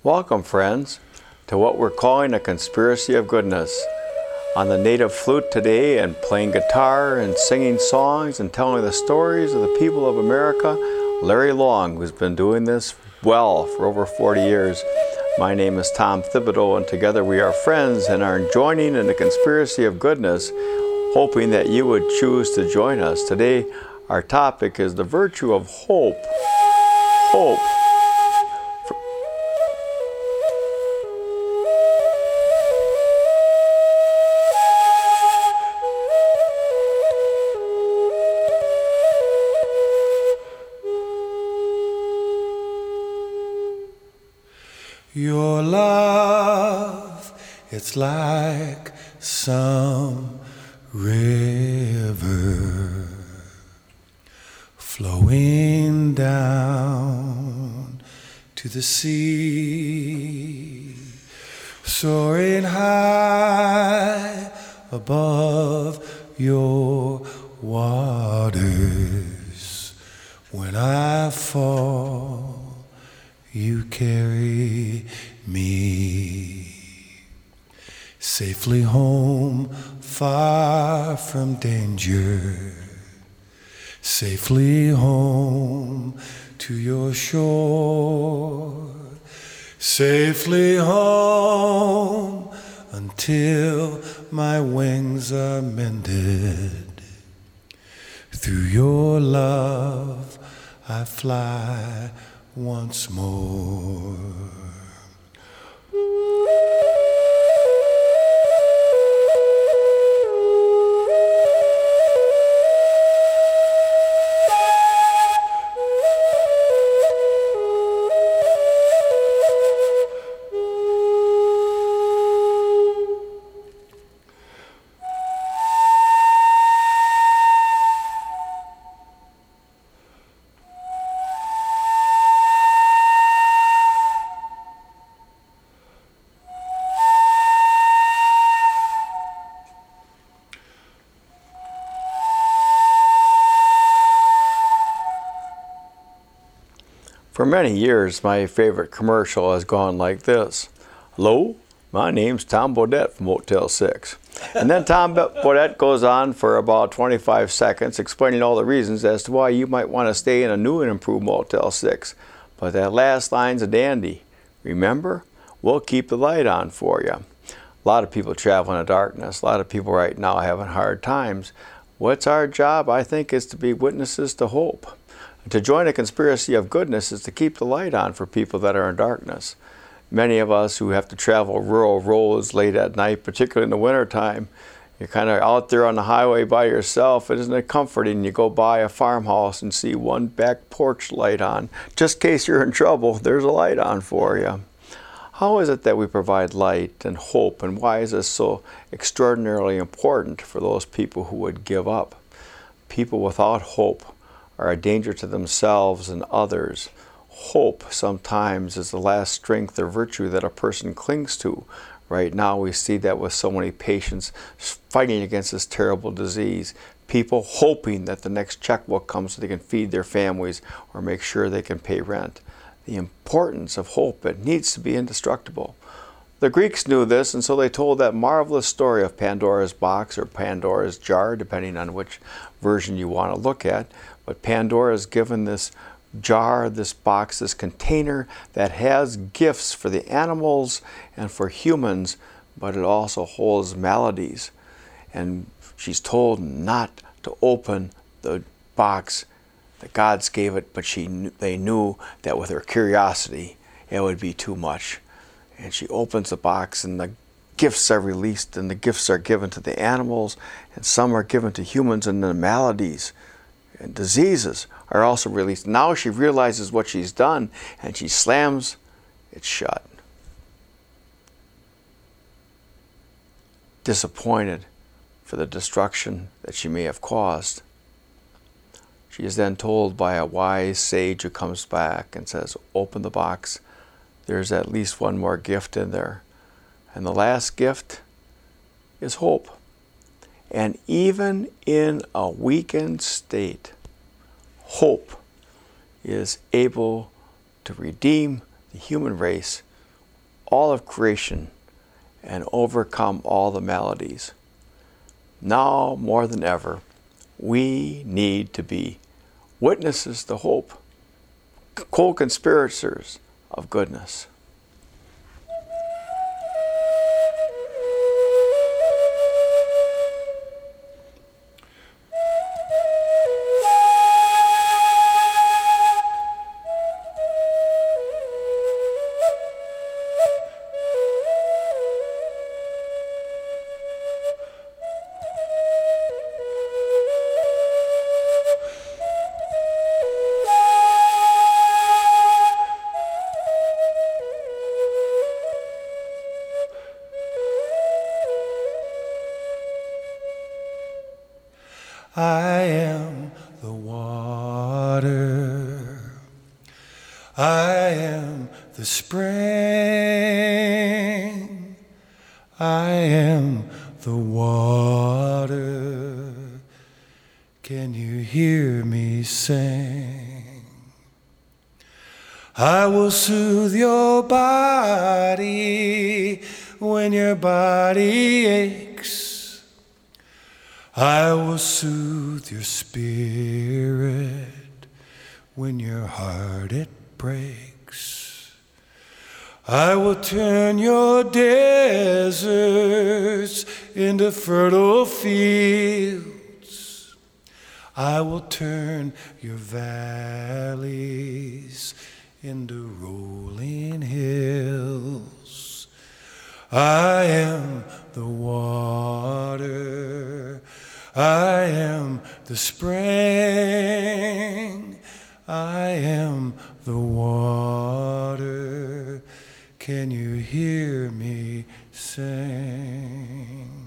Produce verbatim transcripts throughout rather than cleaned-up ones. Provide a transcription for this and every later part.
Welcome, friends, to what we're calling a conspiracy of goodness. On the native flute today, and playing guitar and singing songs and telling the stories of the people of America, Larry Long, who's been doing this well for over forty years. My name is Tom Thibodeau, and together we are friends and are joining in the conspiracy of goodness, hoping that you would choose to join us. Today, our topic is the virtue of hope. Hope. Your love, it's like some river flowing down to the sea, soaring high above your waters. When I fall, you carry me safely home, far from danger, safely home to your shore, safely home until my wings are mended. Through your love I fly once more. For many years, my favorite commercial has gone like this. Hello, my name's Tom Bodette from Motel six. And then Tom Bodette goes on for about twenty-five seconds explaining all the reasons as to why you might want to stay in a new and improved Motel six. But that last line's a dandy. Remember, we'll keep the light on for you. A lot of people travel in the darkness. A lot of people right now are having hard times. What's our job? I think is to be witnesses to hope. To join a conspiracy of goodness is to keep the light on for people that are in darkness. Many of us who have to travel rural roads late at night, particularly in the wintertime, you're kind of out there on the highway by yourself. Isn't it comforting? You go by a farmhouse and see one back porch light on. Just in case you're in trouble, there's a light on for you. How is it that we provide light and hope, and why is this so extraordinarily important for those people who would give up? People without hope are a danger to themselves and others. Hope sometimes is the last strength or virtue that a person clings to. Right now we see that with so many patients fighting against this terrible disease. People hoping that the next checkbook comes so they can feed their families or make sure they can pay rent. The importance of hope, it needs to be indestructible. The Greeks knew this, and so they told that marvelous story of Pandora's box or Pandora's jar, depending on which version you want to look at. But Pandora is given this jar, this box, this container that has gifts for the animals and for humans, but it also holds maladies. And she's told not to open the box. The gods gave it, but she knew, they knew that with her curiosity, it would be too much. And she opens the box, and the gifts are released, and the gifts are given to the animals, and some are given to humans, and the maladies and diseases are also released. Now she realizes what she's done, and she slams it shut. Disappointed for the destruction that she may have caused. She is then told by a wise sage who comes back and says, open the box. There's at least one more gift in there. And the last gift is hope. And even in a weakened state, hope is able to redeem the human race all of creation and overcome all the maladies. Now more than ever, we need to be witnesses to hope, co-conspirators of goodness. I am the water, I am the spring, I am the water. Can you hear me sing? I will soothe your body when your body aches. I will soothe your spirit when your heart it breaks. I will turn your deserts into fertile fields. I will turn your valleys into rolling hills. I am the water, I am the spring, I am the water. Can you hear me sing?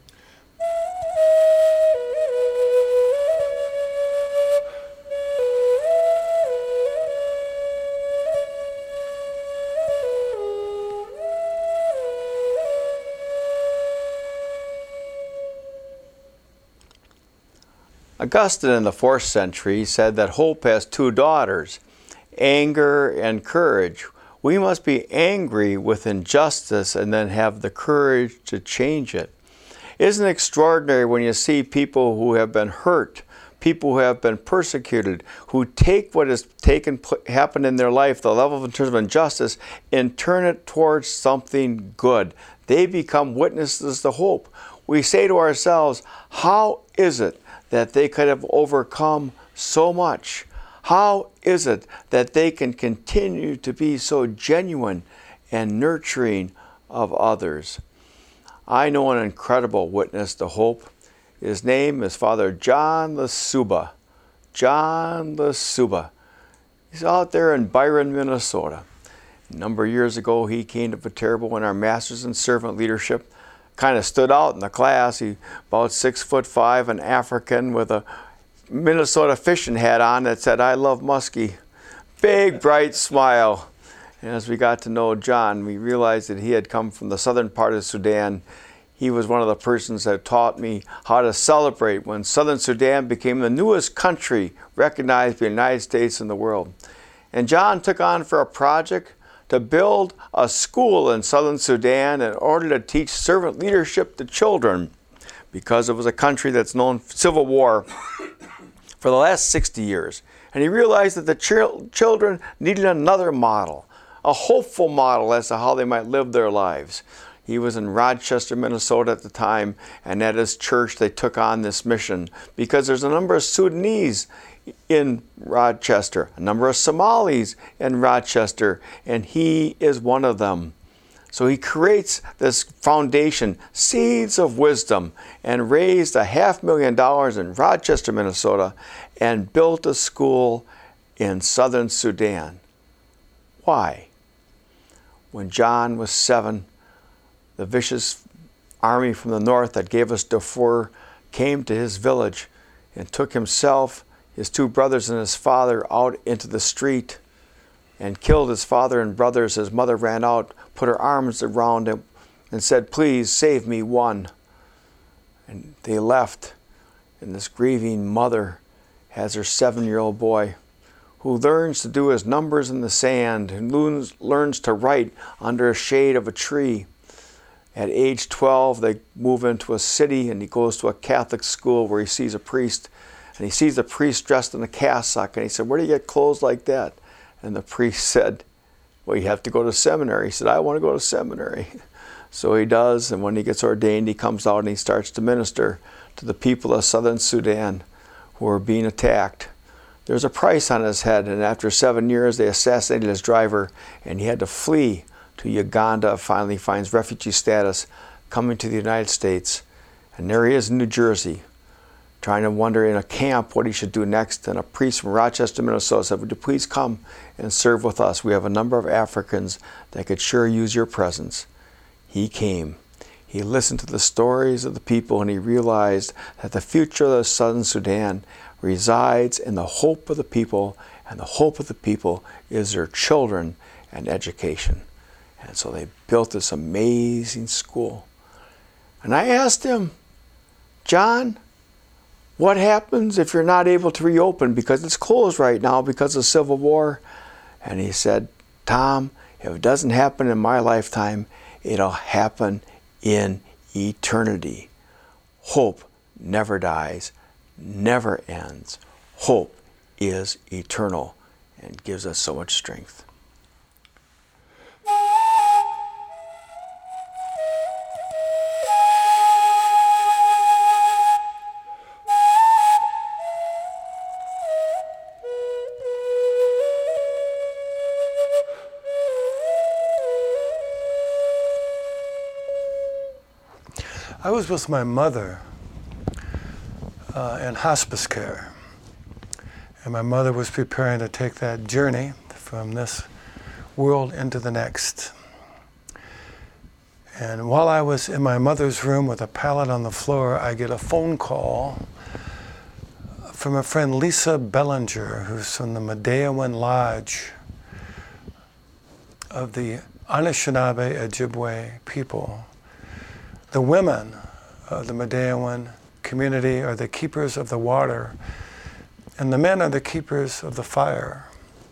Augustine in the fourth century said that hope has two daughters, anger and courage. We must be angry with injustice and then have the courage to change it. Isn't it extraordinary when you see people who have been hurt, people who have been persecuted, who take what has taken happened in their life, the level in terms of injustice, and turn it towards something good. They become witnesses to hope. We say to ourselves, how is it that they could have overcome so much? How is it that they can continue to be so genuine and nurturing of others? I know an incredible witness to hope. His name is Father John Lasuba. John Lasuba. He's out there in Byron, Minnesota. A number of years ago, he came to Viterbo in our Masters in Servant Leadership. Kind of stood out in the class. He about six foot five, an African with a Minnesota fishing hat on that said, "I love Muskie." Big, bright smile. And as we got to know John, we realized that he had come from the southern part of Sudan. He was one of the persons that taught me how to celebrate when southern Sudan became the newest country recognized by the United States in the world. And John took on for a project to build a school in southern Sudan in order to teach servant leadership to children, because it was a country that's known for civil war for the last sixty years. And he realized that the ch- children needed another model, a hopeful model as to how they might live their lives. He was in Rochester, Minnesota at the time, and at his church they took on this mission because there's a number of Sudanese in Rochester, a number of Somalis in Rochester, and he is one of them. So he creates this foundation, Seeds of Wisdom, and raised a half million dollars in Rochester, Minnesota, and built a school in southern Sudan. Why? When John was seven, the vicious army from the north that gave us Darfur came to his village and took himself, his two brothers, and his father out into the street and killed his father and brothers. His mother ran out, put her arms around him, and said, "Please save me one." And they left, and this grieving mother has her seven-year-old boy who learns to do his numbers in the sand, and learns, learns to write under a shade of a tree. At age twelve, they move into a city, and he goes to a Catholic school where he sees a priest, and he sees the priest dressed in a cassock, and he said, "Where do you get clothes like that?" And the priest said, "Well, you have to go to seminary." He said, "I want to go to seminary." So he does, and when he gets ordained, he comes out and he starts to minister to the people of southern Sudan who are being attacked. There's a price on his head, and after seven years, they assassinated his driver, and he had to flee to Uganda, finally finds refugee status, coming to the United States. And there he is in New Jersey, trying to wonder in a camp what he should do next. And a priest from Rochester, Minnesota said, "Would you please come and serve with us? We have a number of Africans that could sure use your presence." He came. He listened to the stories of the people, and he realized that the future of the Southern Sudan resides in the hope of the people, and the hope of the people is their children and education. And so they built this amazing school. And I asked him, "John, what happens if you're not able to reopen because it's closed right now because of civil war?" And he said, "Tom, if it doesn't happen in my lifetime, it'll happen in eternity. Hope never dies, never ends. Hope is eternal and gives us so much strength." I was with my mother uh, in hospice care, and my mother was preparing to take that journey from this world into the next. And while I was in my mother's room with a pallet on the floor, I get a phone call from a friend, Lisa Bellinger, who's from the Medeawan Lodge of the Anishinaabe Ojibwe people. The women of the Medeawan community are the keepers of the water, and the men are the keepers of the fire.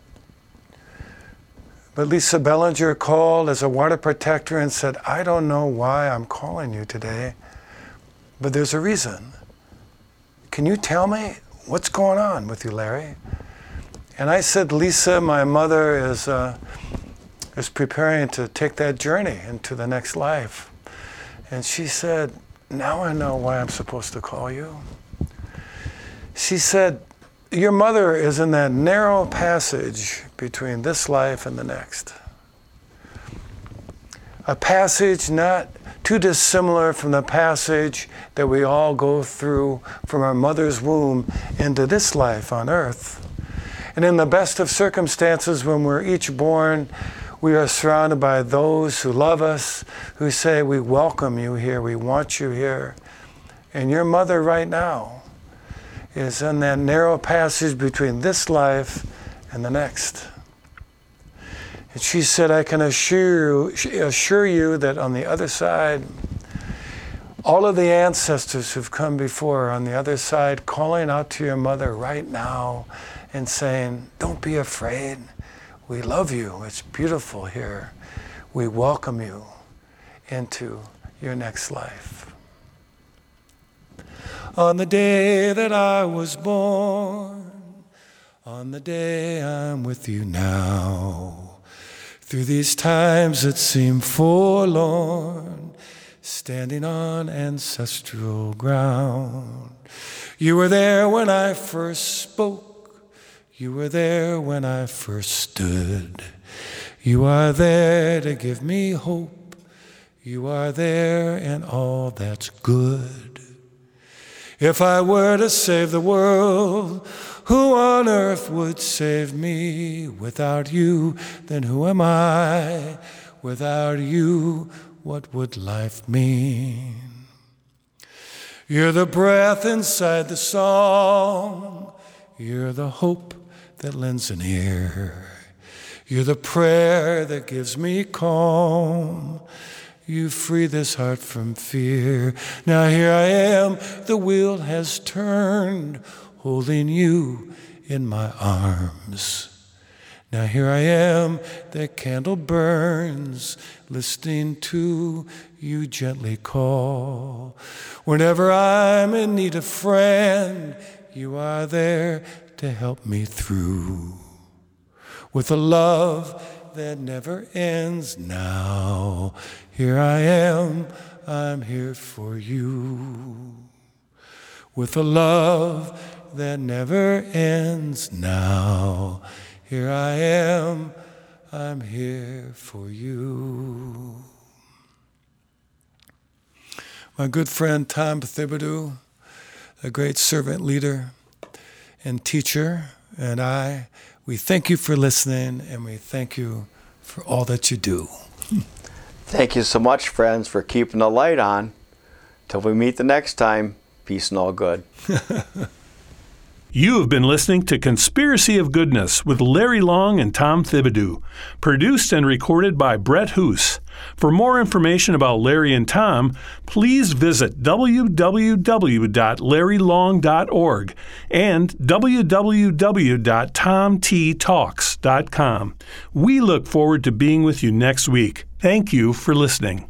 But Lisa Bellinger called as a water protector and said, "I don't know why I'm calling you today, but there's a reason. Can you tell me what's going on with you, Larry?" And I said, "Lisa, my mother is, uh, is preparing to take that journey into the next life." And she said, "Now I know why I'm supposed to call you." She said, "Your mother is in that narrow passage between this life and the next. A passage not too dissimilar from the passage that we all go through from our mother's womb into this life on earth. And in the best of circumstances, when we're each born, we are surrounded by those who love us, who say, 'We welcome you here, we want you here.' And your mother right now is in that narrow passage between this life and the next." And she said, "I can assure you, assure you that on the other side, all of the ancestors who've come before are on the other side calling out to your mother right now and saying, 'Don't be afraid. We love you. It's beautiful here. We welcome you into your next life.'" On the day that I was born, on the day I'm with you now, through these times that seem forlorn, standing on ancestral ground. You were there when I first spoke. You were there when I first stood. You are there to give me hope. You are there in all that's good. If I were to save the world, who on earth would save me? Without you, then who am I? Without you, what would life mean? You're the breath inside the song. You're the hope that lends an ear. You're the prayer that gives me calm. You free this heart from fear. Now here I am, the wheel has turned, holding you in my arms. Now here I am, the candle burns, listening to you gently call. Whenever I'm in need of friend, you are there to help me through. With a love that never ends now, here I am, I'm here for you. With a love that never ends now, here I am, I'm here for you. My good friend Tom Thibodeau, a great servant leader and teacher, and I, we thank you for listening, and we thank you for all that you do. Thank you so much, friends, for keeping the light on. Till we meet the next time, peace and all good. You have been listening to Conspiracy of Goodness with Larry Long and Tom Thibodeau, produced and recorded by Brett Hoos. For more information about Larry and Tom, please visit w w w dot larry long dot org and w w w dot tom t talks dot com. We look forward to being with you next week. Thank you for listening.